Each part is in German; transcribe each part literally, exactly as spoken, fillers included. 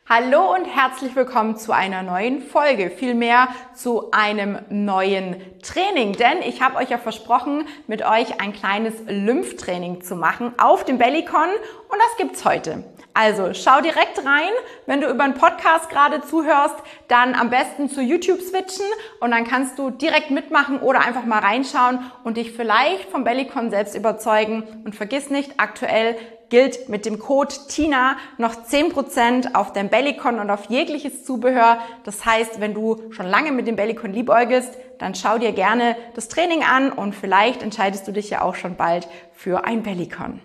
Hallo und herzlich willkommen zu einer neuen Folge, vielmehr zu einem neuen Training, denn ich habe euch ja versprochen, mit euch ein kleines Lymphtraining zu machen auf dem Bellycon und das gibt's heute. Also schau direkt rein, wenn du über einen Podcast gerade zuhörst, dann am besten zu YouTube switchen und dann kannst du direkt mitmachen oder einfach mal reinschauen und dich vielleicht vom Bellycon selbst überzeugen und vergiss nicht, aktuell gilt mit dem Code TINA noch zehn Prozent auf dein Bellycon und auf jegliches Zubehör. Das heißt, wenn du schon lange mit dem Bellycon liebäugelst, dann schau dir gerne das Training an und vielleicht entscheidest du dich ja auch schon bald für ein Bellycon.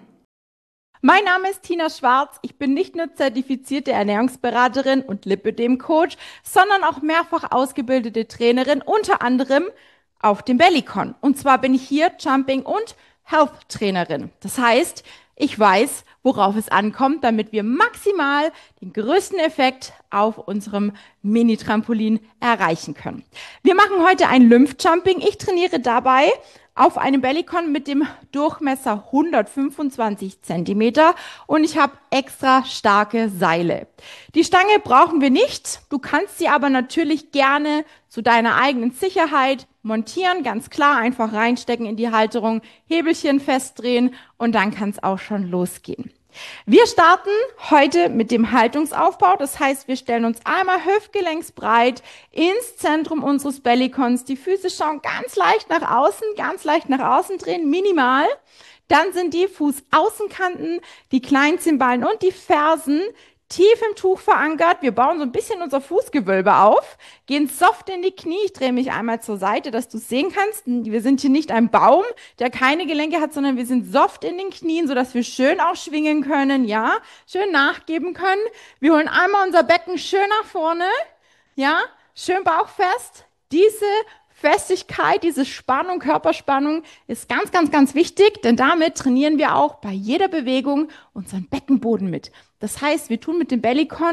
Mein Name ist Tina Schwarz. Ich bin nicht nur zertifizierte Ernährungsberaterin und Lipödem-Coach, sondern auch mehrfach ausgebildete Trainerin, unter anderem auf dem Bellycon. Und zwar bin ich hier Jumping- und Health-Trainerin. Das heißt, ich weiß, worauf es ankommt, damit wir maximal den größten Effekt auf unserem Mini-Trampolin erreichen können. Wir machen heute ein Lymphjumping. Ich trainiere dabei auf einem Bellycon mit dem Durchmesser hundertfünfundzwanzig Zentimeter und ich habe extra starke Seile. Die Stange brauchen wir nicht, du kannst sie aber natürlich gerne zu deiner eigenen Sicherheit montieren, ganz klar, einfach reinstecken in die Halterung, Hebelchen festdrehen und dann kann es auch schon losgehen. Wir starten heute mit dem Haltungsaufbau, das heißt, wir stellen uns einmal hüftgelenksbreit ins Zentrum unseres Bellycons, die Füße schauen ganz leicht nach außen, ganz leicht nach außen drehen, minimal. Dann sind die Fußaußenkanten, die Kleinzimbeln und die Fersen tief im Tuch verankert. Wir bauen so ein bisschen unser Fußgewölbe auf, gehen soft in die Knie. Ich drehe mich einmal zur Seite, dass du es sehen kannst. Wir sind hier nicht ein Baum, der keine Gelenke hat, sondern wir sind soft in den Knien, sodass wir schön auch schwingen können, ja, schön nachgeben können. Wir holen einmal unser Becken schön nach vorne, ja, schön bauchfest. Diese Festigkeit, diese Spannung, Körperspannung ist ganz, ganz, ganz wichtig, denn damit trainieren wir auch bei jeder Bewegung unseren Beckenboden mit. Das heißt, wir tun mit dem Bellycon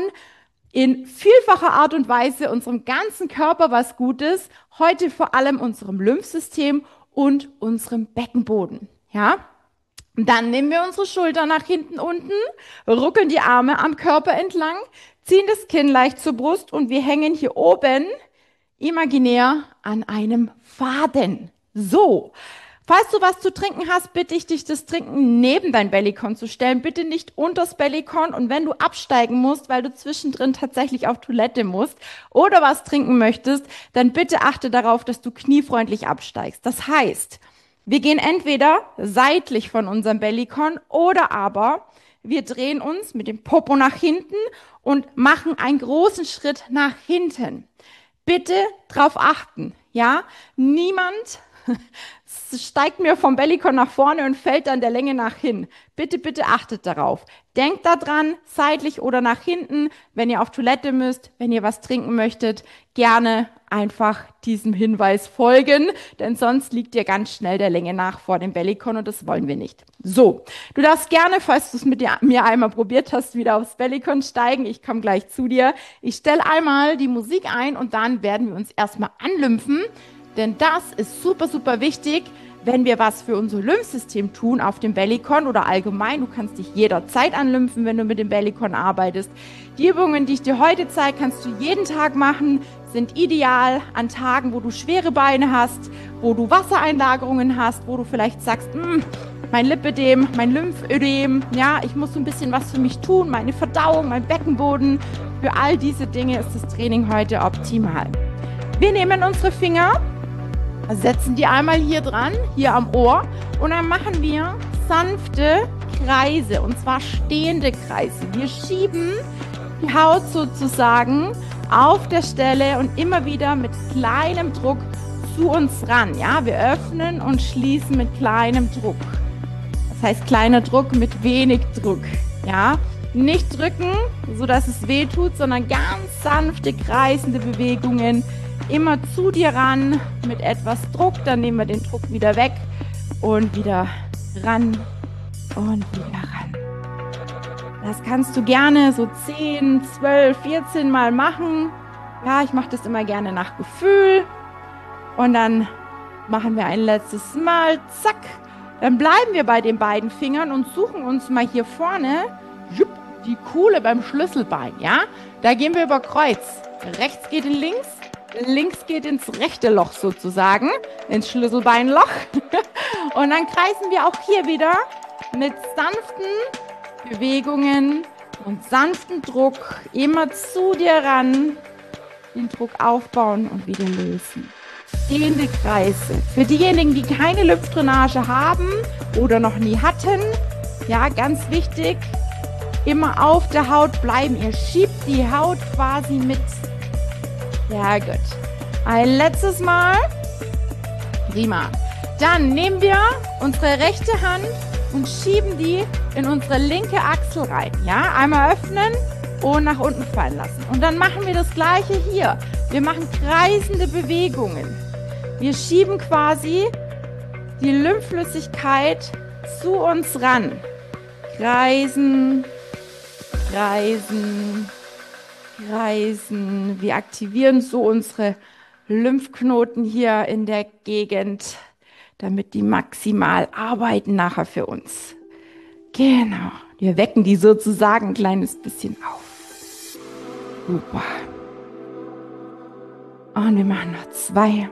in vielfacher Art und Weise unserem ganzen Körper was Gutes, heute vor allem unserem Lymphsystem und unserem Beckenboden. Ja? Und dann nehmen wir unsere Schulter nach hinten unten, ruckeln die Arme am Körper entlang, ziehen das Kinn leicht zur Brust und wir hängen hier oben imaginär an einem Faden. So, falls du was zu trinken hast, bitte ich dich, das Trinken neben dein Bellycon zu stellen. Bitte nicht unters Bellycon und wenn du absteigen musst, weil du zwischendrin tatsächlich auf Toilette musst oder was trinken möchtest, dann bitte achte darauf, dass du kniefreundlich absteigst. Das heißt, wir gehen entweder seitlich von unserem Bellycon oder aber wir drehen uns mit dem Popo nach hinten und machen einen großen Schritt nach hinten. Bitte drauf achten, ja? Niemand steigt mir vom Bellycon nach vorne und fällt dann der Länge nach hin. Bitte, bitte achtet darauf. Denkt daran, seitlich oder nach hinten, wenn ihr auf Toilette müsst, wenn ihr was trinken möchtet, gerne einfach diesem Hinweis folgen, denn sonst liegt ihr ganz schnell der Länge nach vor dem Bellycon und das wollen wir nicht. So, du darfst gerne, falls du es mit mir einmal probiert hast, wieder aufs Bellycon steigen. Ich komme gleich zu dir. Ich stelle einmal die Musik ein und dann werden wir uns erstmal anlymphen, denn das ist super, super wichtig, wenn wir was für unser Lymphsystem tun auf dem Bellycon oder allgemein. Du kannst dich jederzeit anlymphen, wenn du mit dem Bellycon arbeitest. Die Übungen, die ich dir heute zeige, kannst du jeden Tag machen, sind ideal an Tagen, wo du schwere Beine hast, wo du Wassereinlagerungen hast, wo du vielleicht sagst, mein Lipödem, mein Lymphödem, ja, ich muss so ein bisschen was für mich tun, meine Verdauung, mein Beckenboden. Für all diese Dinge ist das Training heute optimal. Wir nehmen unsere Finger, setzen die einmal hier dran, hier am Ohr und dann machen wir sanfte Kreise und zwar stehende Kreise. Wir schieben die Haut sozusagen auf der Stelle und immer wieder mit kleinem Druck zu uns ran. Ja, wir öffnen und schließen mit kleinem Druck. Das heißt kleiner Druck mit wenig Druck. Ja, nicht drücken, so dass es weh tut, sondern ganz sanfte kreisende Bewegungen. Immer zu dir ran mit etwas Druck, dann nehmen wir den Druck wieder weg und wieder ran und wieder ran. Das kannst du gerne so zehn, zwölf, vierzehn Mal machen. Ja, ich mache das immer gerne nach Gefühl. Und dann machen wir ein letztes Mal, zack. Dann bleiben wir bei den beiden Fingern und suchen uns mal hier vorne die Kuhle beim Schlüsselbein, ja? Da gehen wir über Kreuz. Rechts geht in links, links geht ins rechte Loch sozusagen, ins Schlüsselbeinloch. Und dann kreisen wir auch hier wieder mit sanften Bewegungen und sanften Druck immer zu dir ran, den Druck aufbauen und wieder lösen. Stehende Kreise. Für diejenigen, die keine Lymphdrainage haben oder noch nie hatten, ja, ganz wichtig, immer auf der Haut bleiben. Ihr schiebt die Haut quasi mit. Sehr gut. Ein letztes Mal. Prima. Dann nehmen wir unsere rechte Hand und schieben die in unsere linke Achsel rein. Ja, einmal öffnen und nach unten fallen lassen. Und dann machen wir das Gleiche hier. Wir machen kreisende Bewegungen. Wir schieben quasi die Lymphflüssigkeit zu uns ran. Kreisen, kreisen, kreisen. Wir aktivieren so unsere Lymphknoten hier in der Gegend, damit die maximal arbeiten nachher für uns. Genau. Wir wecken die sozusagen ein kleines bisschen auf. Super. Und wir machen noch zwei.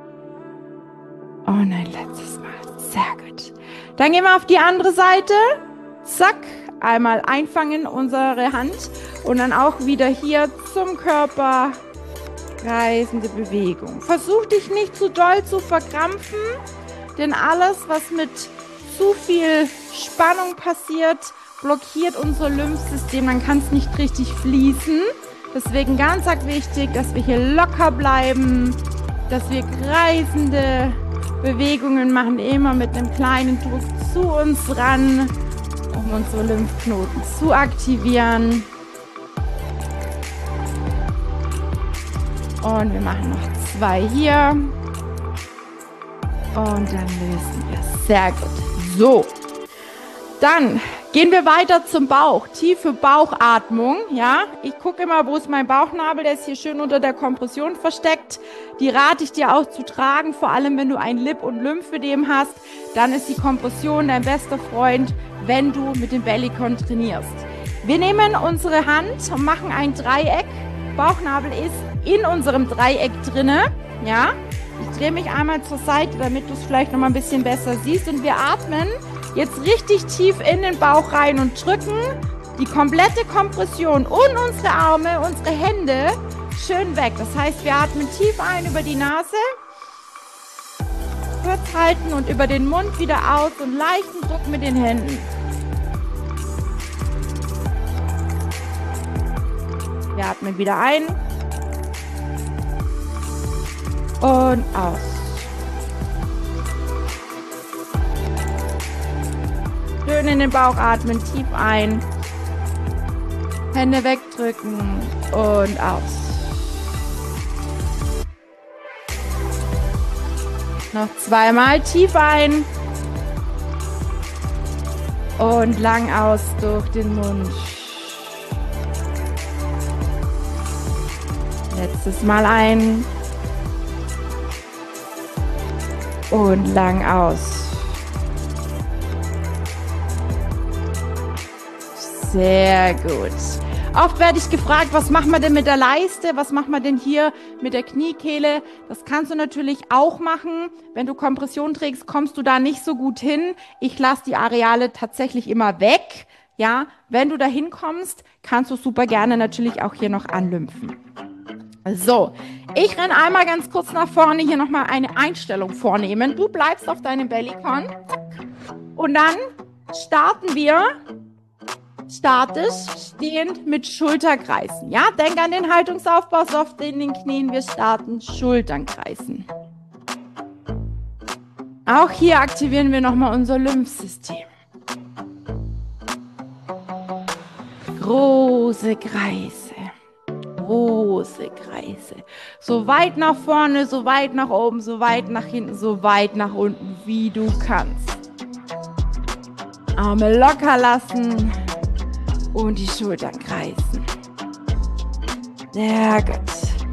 Und ein letztes Mal. Sehr gut. Dann gehen wir auf die andere Seite. Zack. Einmal einfangen unsere Hand. Und dann auch wieder hier zum Körper. Kreisende Bewegung. Versuch dich nicht zu doll zu verkrampfen. Denn alles, was mit zu viel Spannung passiert, blockiert unser Lymphsystem. Dann kann es nicht richtig fließen. Deswegen ganz wichtig, dass wir hier locker bleiben, dass wir kreisende Bewegungen machen, immer mit einem kleinen Druck zu uns ran, um unsere Lymphknoten zu aktivieren. Und wir machen noch zwei hier. Und dann lösen wir es. Sehr gut. So. Dann gehen wir weiter zum Bauch. Tiefe Bauchatmung. Ja, ich gucke immer, wo ist mein Bauchnabel. Der ist hier schön unter der Kompression versteckt. Die rate ich dir auch zu tragen. Vor allem, wenn du ein Lip- und Lymphödem hast. Dann ist die Kompression dein bester Freund, wenn du mit dem Bellycon trainierst. Wir nehmen unsere Hand und machen ein Dreieck. Bauchnabel ist in unserem Dreieck drinne. Ja, ich drehe mich einmal zur Seite, damit du es vielleicht noch mal ein bisschen besser siehst. Und wir atmen jetzt richtig tief in den Bauch rein und drücken die komplette Kompression und unsere Arme, unsere Hände schön weg. Das heißt, wir atmen tief ein über die Nase, kurz halten und über den Mund wieder aus und leichten Druck mit den Händen. Wir atmen wieder ein und aus. Schön in den Bauch atmen, tief ein. Hände wegdrücken und aus. Noch zweimal tief ein. Und lang aus durch den Mund. Letztes Mal ein. Und lang aus. Sehr gut. Oft werde ich gefragt, was machen wir denn mit der Leiste? Was machen wir denn hier mit der Kniekehle? Das kannst du natürlich auch machen. Wenn du Kompression trägst, kommst du da nicht so gut hin. Ich lasse die Areale tatsächlich immer weg. Ja, wenn du da hinkommst, kannst du super gerne natürlich auch hier noch anlymphen. So, ich renne einmal ganz kurz nach vorne, hier nochmal eine Einstellung vornehmen. Du bleibst auf deinem Bellycon. Und dann starten wir statisch, stehend mit Schulterkreisen. Ja, denk an den Haltungsaufbau, soft in den Knien. Wir starten Schulternkreisen. Auch hier aktivieren wir nochmal unser Lymphsystem. Große Kreise. Große Kreise. So weit nach vorne, so weit nach oben, so weit nach hinten, so weit nach unten, wie du kannst. Arme locker lassen. Und die Schultern kreisen. Sehr gut.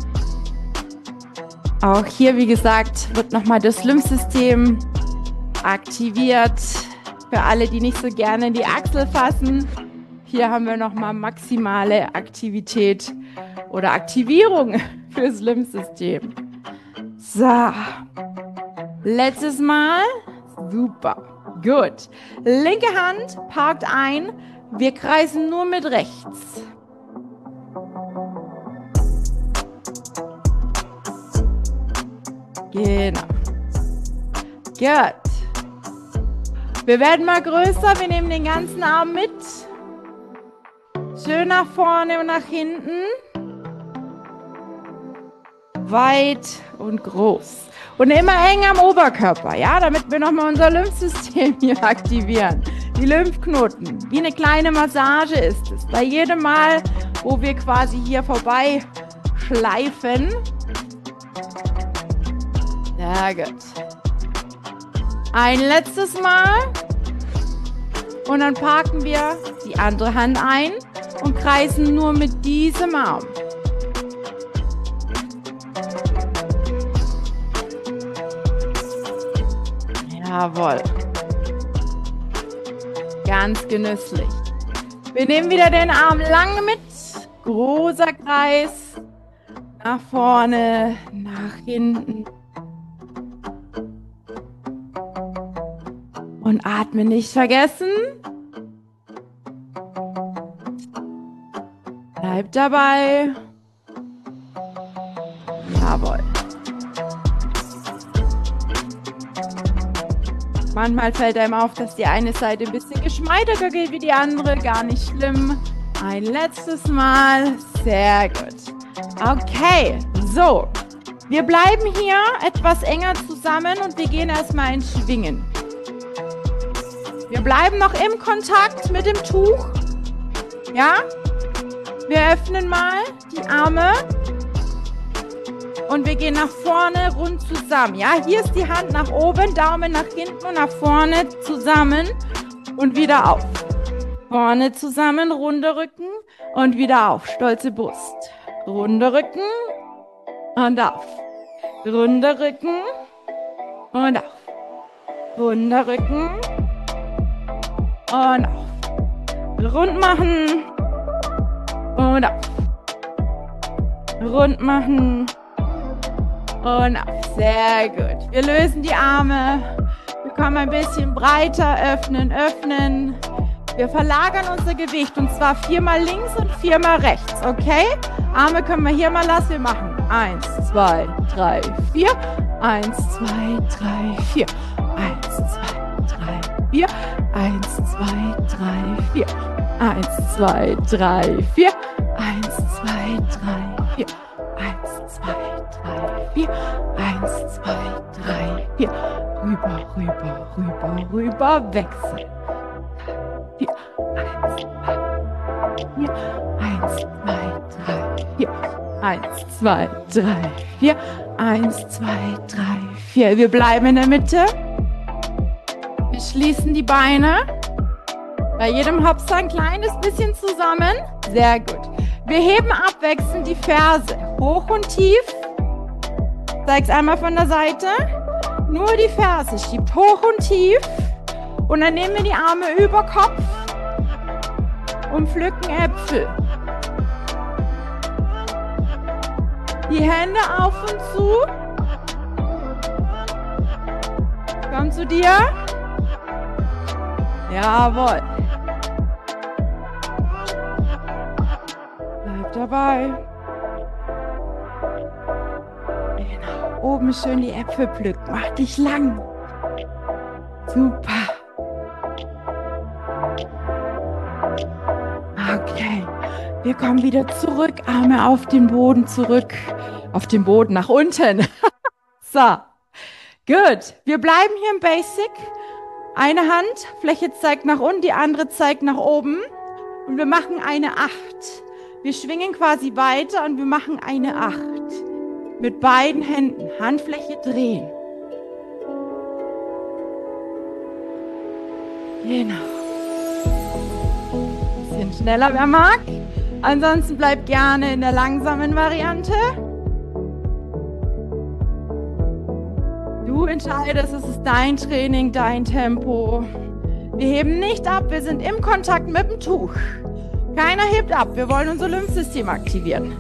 Auch hier, wie gesagt, wird nochmal das Lymphsystem aktiviert. Für alle, die nicht so gerne in die Achsel fassen. Hier haben wir nochmal maximale Aktivität oder Aktivierung fürs Lymphsystem. So, letztes Mal. Super, gut. Linke Hand parkt ein. Wir kreisen nur mit rechts. Genau. Gut. Wir werden mal größer. Wir nehmen den ganzen Arm mit. Schön nach vorne und nach hinten. Weit und groß. Und immer eng am Oberkörper, ja, damit wir nochmal unser Lymphsystem hier aktivieren. Die Lymphknoten. Wie eine kleine Massage ist es. Bei jedem Mal, wo wir quasi hier vorbei schleifen. Sehr gut. Ein letztes Mal. Und dann parken wir die andere Hand ein und kreisen nur mit diesem Arm. Jawohl. Ganz genüsslich. Wir nehmen wieder den Arm lang mit. Großer Kreis. Nach vorne, nach hinten. Und atmen nicht vergessen. Bleibt dabei. Jawohl. Manchmal fällt einem auf, dass die eine Seite ein bisschen geschmeidiger geht wie die andere. Gar nicht schlimm. Ein letztes Mal. Sehr gut. Okay, so. Wir bleiben hier etwas enger zusammen und wir gehen erstmal ins Schwingen. Wir bleiben noch im Kontakt mit dem Tuch. Ja? Wir öffnen mal die Arme. Und wir gehen nach vorne rund zusammen. Ja, hier ist die Hand nach oben, Daumen nach hinten und nach vorne zusammen und wieder auf. Vorne zusammen, runder Rücken und wieder auf. Stolze Brust. Runder Rücken und auf. Runder Rücken und auf. Runder Rücken und auf. Rund machen und auf. Rund machen. Und auf. Sehr gut. Wir lösen die Arme. Wir kommen ein bisschen breiter. Öffnen, öffnen. Wir verlagern unser Gewicht. Und zwar viermal links und viermal rechts. Okay? Arme können wir hier mal lassen. Wir machen eins, zwei, drei, vier. Eins, zwei, drei, vier. Eins, zwei, drei, vier. Eins, zwei, drei, vier. Eins, zwei, drei, vier. Eins, zwei, drei, vier. Eins, zwei, drei, vier. Eins, zwei, drei, vier. Rüber, rüber, rüber, rüber. Wechseln. Vier. Eins, zwei, drei, vier. Eins, zwei, drei, vier. Eins, zwei, drei, vier. Wir bleiben in der Mitte. Wir schließen die Beine. Bei jedem Hopser ein kleines bisschen zusammen. Sehr gut. Wir heben abwechselnd die Ferse hoch und tief. Zeig's einmal von der Seite. Nur die Ferse schiebt hoch und tief. Und dann nehmen wir die Arme über Kopf und pflücken Äpfel. Die Hände auf und zu. Komm zu dir. Jawohl. Bleib dabei. Genau. Oben schön die Äpfel pflücken. Mach dich lang. Super. Okay. Wir kommen wieder zurück. Arme auf den Boden zurück. Auf den Boden nach unten. So. Gut. Wir bleiben hier im Basic. Eine Handfläche zeigt nach unten, die andere zeigt nach oben. Und wir machen eine Acht. Wir schwingen quasi weiter und wir machen eine Acht. Mit beiden Händen. Handfläche drehen. Genau. Bisschen schneller, wer mag. Ansonsten bleibt gerne in der langsamen Variante. Du entscheidest, es ist dein Training, dein Tempo. Wir heben nicht ab, wir sind im Kontakt mit dem Tuch. Keiner hebt ab. Wir wollen unser Lymphsystem aktivieren.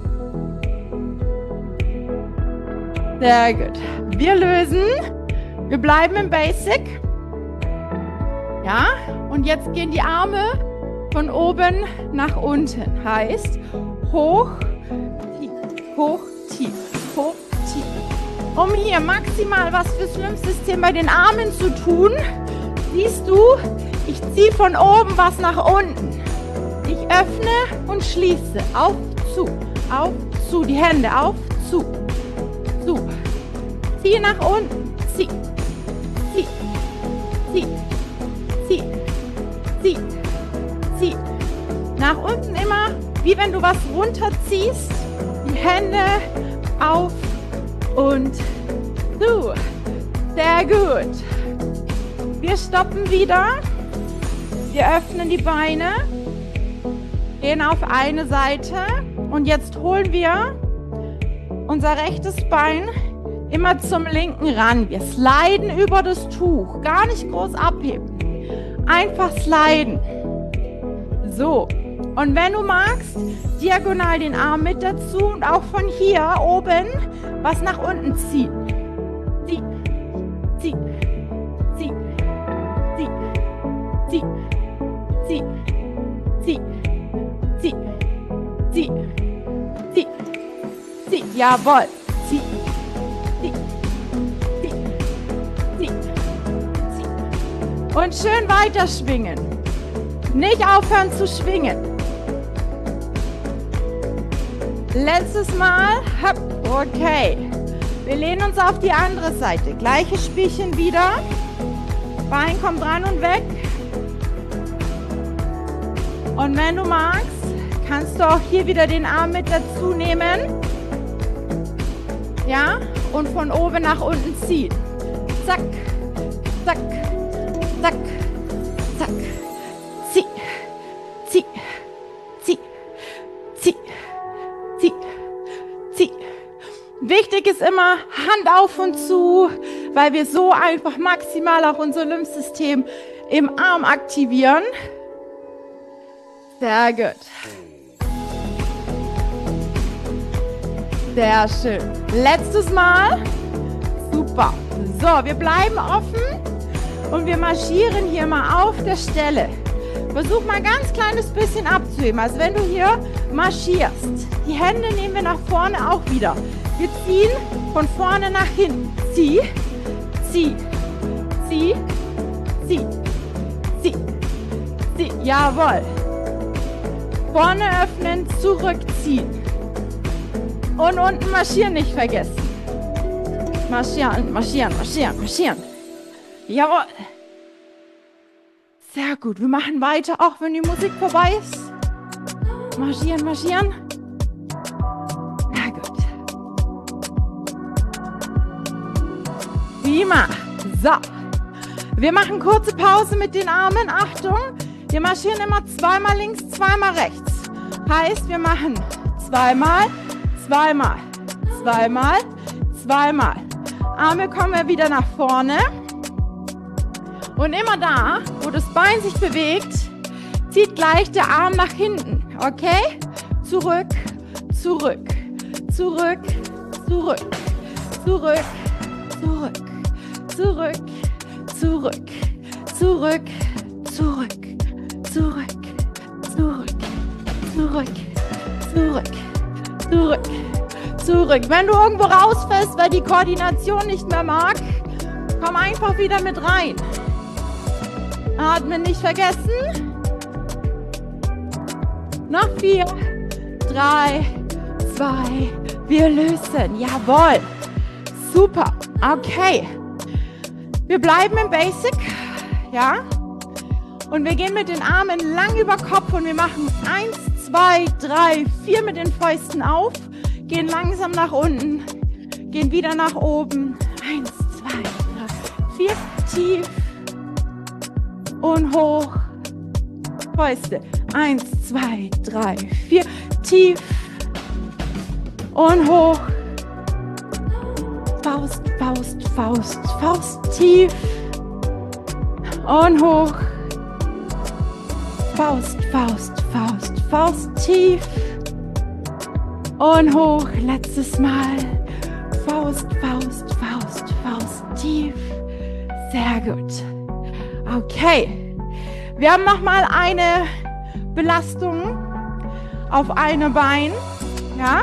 Sehr gut. Wir lösen. Wir bleiben im Basic. Ja, und jetzt gehen die Arme von oben nach unten. Heißt, hoch, tief, hoch, tief, hoch, tief. Um hier maximal was fürs Lymphsystem bei den Armen zu tun, siehst du, ich ziehe von oben was nach unten. Ich öffne und schließe. Auf, zu, auf, zu. Die Hände auf, zu, zu. Ziehe nach unten. Zieh, zieh, zieh, zieh, zieh, zieh. Nach unten immer, wie wenn du was runterziehst. Die Hände auf und zu. Sehr gut. Wir stoppen wieder. Wir öffnen die Beine. Gehen auf eine Seite. Und jetzt holen wir unser rechtes Bein immer zum linken ran. Wir sliden über das Tuch. Gar nicht groß abheben. Einfach sliden. So. Und wenn du magst, diagonal den Arm mit dazu und auch von hier oben was nach unten ziehen. Zieh, zieh, zieh, zieh, zieh, zieh, zieh, zieh, zieh, zieh, zieh. Jawohl. Zieh, zieh, zieh, zieh, zieh. Und schön weiter schwingen. Nicht aufhören zu schwingen. Letztes Mal. Okay. Wir lehnen uns auf die andere Seite. Gleiches Spielchen wieder. Bein kommt ran und weg. Und wenn du magst, kannst du auch hier wieder den Arm mit dazu nehmen. Ja? Und von oben nach unten ziehen. Zack, zack, zack, zack. Zieh, zieh, zieh, zieh, zieh, zieh. Wichtig ist immer Hand auf und zu, weil wir so einfach maximal auch unser Lymphsystem im Arm aktivieren. Sehr gut. Sehr schön. Letztes Mal. Super. So, wir bleiben offen und wir marschieren hier mal auf der Stelle. Versuch mal ein ganz kleines bisschen abzuheben, als wenn du hier marschierst. Die Hände nehmen wir nach vorne auch wieder. Wir ziehen von vorne nach hinten. Zieh, zieh, zieh, zieh, zieh, zieh. Jawohl. Vorne öffnen, zurückziehen. Und unten marschieren nicht vergessen. Marschieren, marschieren, marschieren, marschieren. Jawohl. Sehr gut. Wir machen weiter, auch wenn die Musik vorbei ist. Marschieren, marschieren. Sehr gut. Prima. So. Wir machen kurze Pause mit den Armen. Achtung. Wir marschieren immer zweimal links, zweimal rechts. Heißt, wir machen zweimal, zweimal, zweimal, zweimal. Arme kommen wir wieder nach vorne. Und immer da, wo das Bein sich bewegt, zieht gleich der Arm nach hinten. Okay? Zurück, zurück, zurück, zurück, zurück, zurück, zurück, zurück, zurück, zurück, zurück, zurück, zurück, zurück, zurück, zurück. Wenn du irgendwo rausfällst, weil die Koordination nicht mehr mag, komm einfach wieder mit rein. Atmen nicht vergessen. Noch vier, drei, zwei, wir lösen. Jawohl. Super. Okay. Wir bleiben im Basic. Ja. Und wir gehen mit den Armen lang über Kopf und wir machen eins, zwei, drei, vier mit den Fäusten auf. Gehen langsam nach unten. Gehen wieder nach oben. Eins, zwei, drei, vier. Tief. Und hoch. Fäuste. Eins, zwei, drei, vier. Tief. Und hoch. Faust, Faust, Faust, Faust. Tief. Und hoch. Faust, Faust, Faust, Faust tief und hoch. Letztes Mal. Faust, Faust, Faust, Faust tief. Sehr gut. Okay. Wir haben nochmal eine Belastung auf einem Bein. Ja?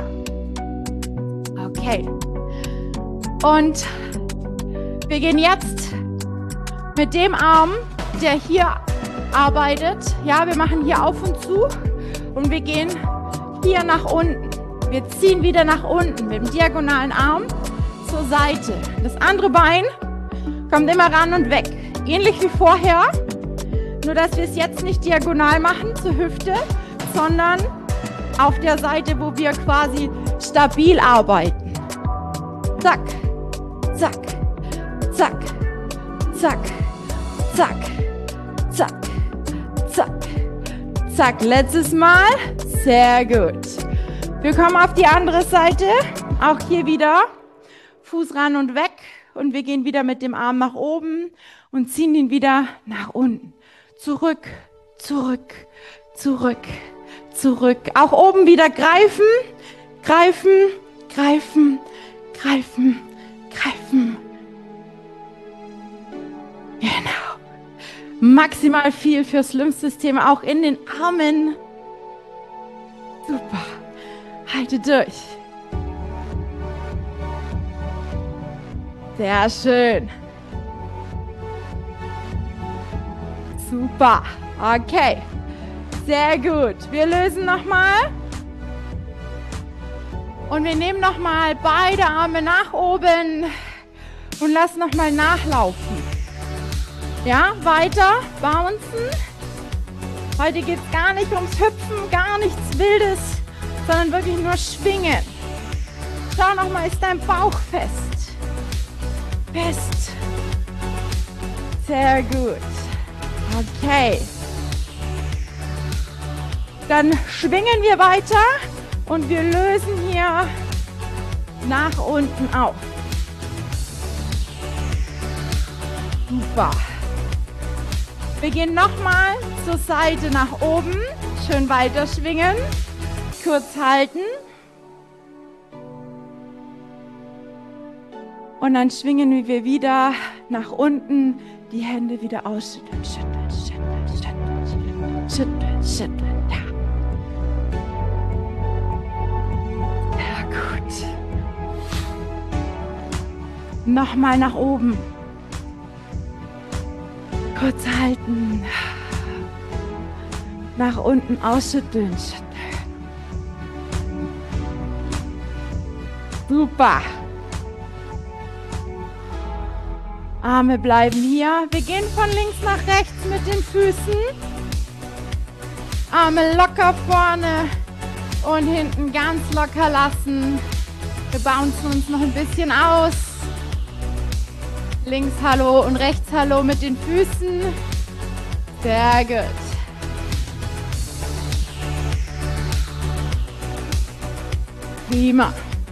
Okay. Und wir gehen jetzt mit dem Arm, der hier arbeitet. Ja, wir machen hier auf und zu und wir gehen hier nach unten. Wir ziehen wieder nach unten mit dem diagonalen Arm zur Seite. Das andere Bein kommt immer ran und weg. Ähnlich wie vorher, nur dass wir es jetzt nicht diagonal machen zur Hüfte, sondern auf der Seite, wo wir quasi stabil arbeiten. Zack, zack, zack, zack, zack, zack, zack, zack. Letztes Mal. Sehr gut. Wir kommen auf die andere Seite. Auch hier wieder Fuß ran und weg. Und wir gehen wieder mit dem Arm nach oben und ziehen ihn wieder nach unten. Zurück, zurück, zurück, zurück. Auch oben wieder greifen, greifen, greifen, greifen, greifen. Genau. Maximal viel fürs Lymphsystem, auch in den Armen. Super. Halte durch. Sehr schön. Super. Okay. Sehr gut. Wir lösen nochmal. Und wir nehmen nochmal beide Arme nach oben und lassen nochmal nachlaufen. Ja, weiter bouncen. Heute geht es gar nicht ums Hüpfen, gar nichts Wildes, sondern wirklich nur schwingen. Schau nochmal, ist dein Bauch fest? Fest. Sehr gut. Okay. Dann schwingen wir weiter und wir lösen hier nach unten auf. Super. Wir gehen nochmal zur Seite nach oben. Schön weiter schwingen. Kurz halten. Und dann schwingen wir wieder nach unten. Die Hände wieder ausschütteln. Schütteln, schütteln, schütteln, schütteln, schütteln. Ja. Sehr gut. Nochmal nach oben. Kurz halten. Nach unten ausschütteln. Schütteln. Super. Arme bleiben hier. Wir gehen von links nach rechts mit den Füßen. Arme locker vorne und hinten ganz locker lassen. Wir bouncen uns noch ein bisschen aus. Links Hallo und rechts Hallo mit den Füßen. Sehr gut. Prima.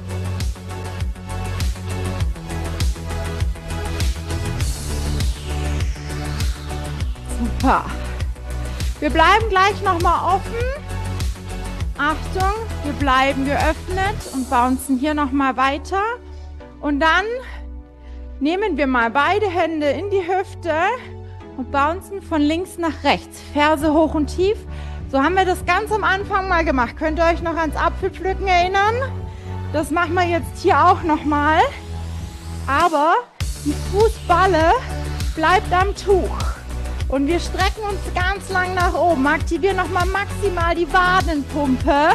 Super. Wir bleiben gleich nochmal offen. Achtung, wir bleiben geöffnet und bouncen hier nochmal weiter. Und dann nehmen wir mal beide Hände in die Hüfte und bouncen von links nach rechts. Ferse hoch und tief. So haben wir das ganz am Anfang mal gemacht. Könnt ihr euch noch ans Apfelpflücken erinnern? Das machen wir jetzt hier auch nochmal. Aber die Fußballe bleibt am Tuch. Und wir strecken uns ganz lang nach oben. Aktivieren nochmal maximal die Wadenpumpe.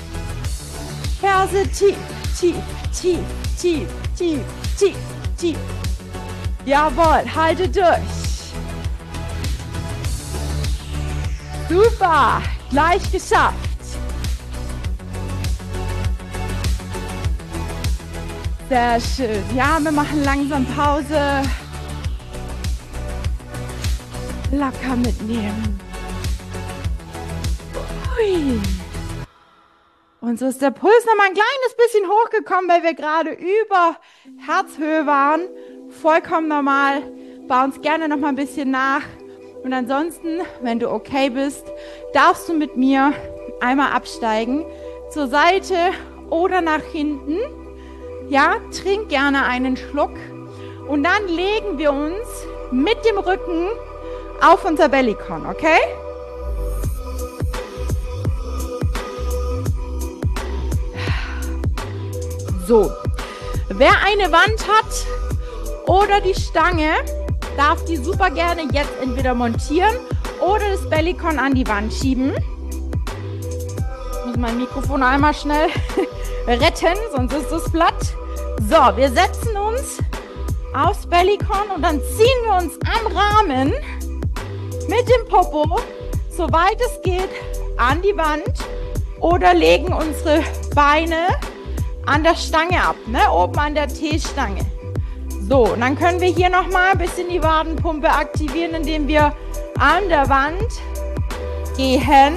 Ferse tief, tief, tief, tief, tief, tief, tief. Jawohl, halte durch. Super, gleich geschafft. Sehr schön. Ja, wir machen langsam Pause. Locker mitnehmen. Ui. Und so ist der Puls noch mal ein kleines bisschen hochgekommen, weil wir gerade über Herzhöhe waren. Vollkommen normal. Bounce gerne noch mal ein bisschen nach. Und ansonsten, wenn du okay bist, darfst du mit mir einmal absteigen, zur Seite oder nach hinten. Ja, trink gerne einen Schluck und dann legen wir uns mit dem Rücken auf unser Bellycon, okay? So, wer eine Wand hat oder die Stange, darf die super gerne jetzt entweder montieren oder das Bellycon an die Wand schieben. Ich muss mein Mikrofon einmal schnell retten, sonst ist es platt. So, wir setzen uns aufs Bellycon und dann ziehen wir uns am Rahmen mit dem Popo, soweit es geht, an die Wand oder legen unsere Beine an der Stange ab, ne? Oben an der T-Stange. So, und dann können wir hier nochmal ein bisschen die Wadenpumpe aktivieren, indem wir an der Wand gehen.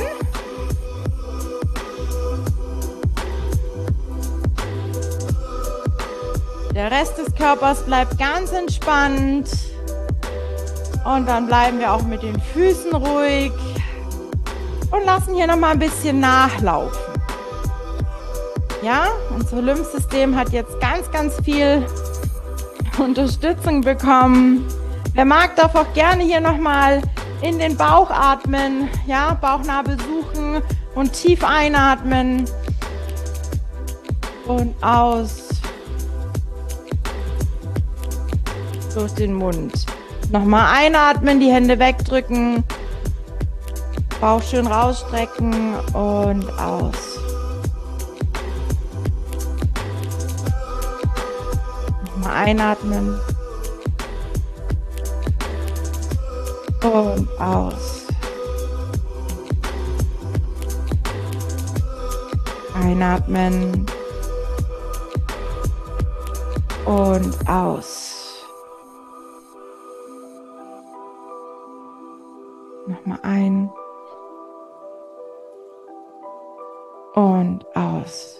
Der Rest des Körpers bleibt ganz entspannt. Und dann bleiben wir auch mit den Füßen ruhig und lassen hier nochmal ein bisschen nachlaufen. Ja, unser Lymphsystem hat jetzt ganz, ganz viel Unterstützung bekommen. Wer mag, darf auch gerne hier nochmal in den Bauch atmen. Ja, Bauchnabel suchen und tief einatmen. Und aus. Durch den Mund. Nochmal einatmen, die Hände wegdrücken. Bauch schön rausstrecken und aus. Nochmal einatmen. Und aus. Einatmen. Und aus. Nochmal ein. Und aus.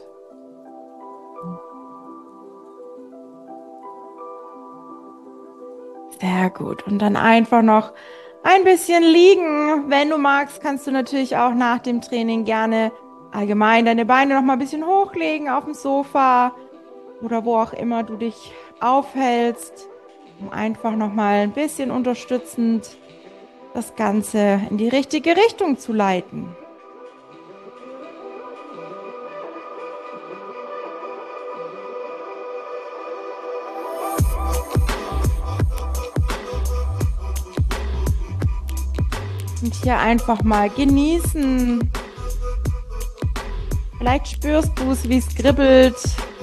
Sehr gut. Und dann einfach noch ein bisschen liegen. Wenn du magst, kannst du natürlich auch nach dem Training gerne allgemein deine Beine noch mal ein bisschen hochlegen auf dem Sofa oder wo auch immer du dich aufhältst, um einfach noch mal ein bisschen unterstützend das Ganze in die richtige Richtung zu leiten. Und hier einfach mal genießen. Vielleicht spürst du es, wie es kribbelt.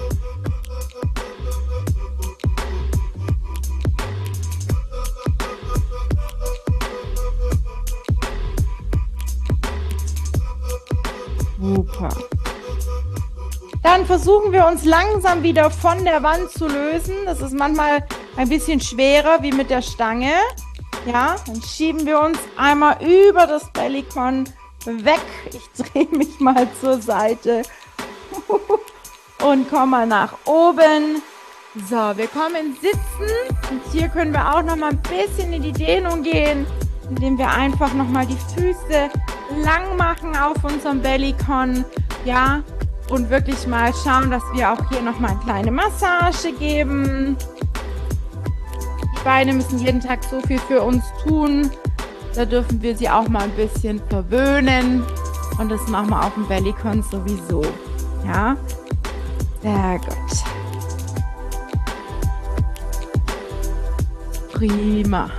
Super. Dann versuchen wir uns langsam wieder von der Wand zu lösen. Das ist manchmal ein bisschen schwerer wie mit der Stange. Ja, dann schieben wir uns einmal über das Bellycon weg. Ich drehe mich mal zur Seite und komme mal nach oben. So, wir kommen ins Sitzen und hier können wir auch noch mal ein bisschen in die Dehnung gehen, indem wir einfach noch mal die Füße lang machen auf unserem Bellycon, ja, und wirklich mal schauen, dass wir auch hier noch mal eine kleine Massage geben. Die Beine müssen jeden Tag so viel für uns tun. Da dürfen wir sie auch mal ein bisschen verwöhnen. Und das machen wir auf dem Bellycon sowieso. Ja, sehr gut. Prima.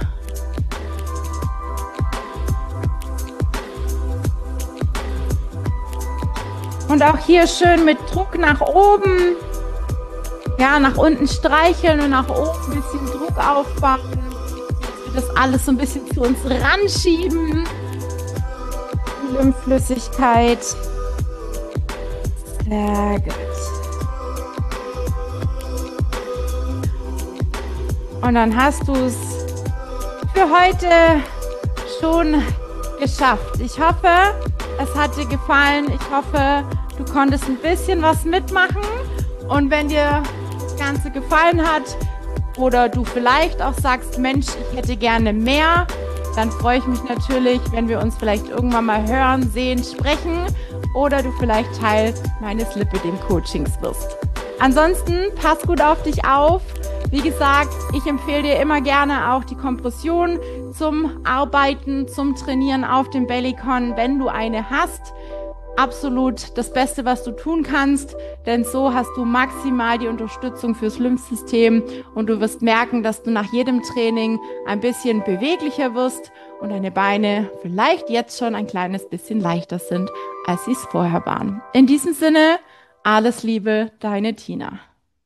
Und auch hier schön mit Druck nach oben. Ja, nach unten streicheln und nach oben ein bisschen Druck aufbauen. Dass wir das alles so ein bisschen zu uns ranschieben. Die Lymphflüssigkeit. Sehr gut. Und dann hast du es für heute schon geschafft. Ich hoffe, es hat dir gefallen. Ich hoffe, du konntest ein bisschen was mitmachen. Und wenn dir das Ganze gefallen hat oder du vielleicht auch sagst, Mensch, ich hätte gerne mehr, dann freue ich mich natürlich, wenn wir uns vielleicht irgendwann mal hören, sehen, sprechen oder du vielleicht Teil meines Lipödem-Coachings wirst. Ansonsten pass gut auf dich auf. Wie gesagt, ich empfehle dir immer gerne auch die Kompression zum Arbeiten, zum Trainieren auf dem Bellycon, wenn du eine hast. Absolut das Beste, was du tun kannst, denn so hast du maximal die Unterstützung fürs Lymphsystem und du wirst merken, dass du nach jedem Training ein bisschen beweglicher wirst und deine Beine vielleicht jetzt schon ein kleines bisschen leichter sind, als sie es vorher waren. In diesem Sinne, alles Liebe, deine Tina.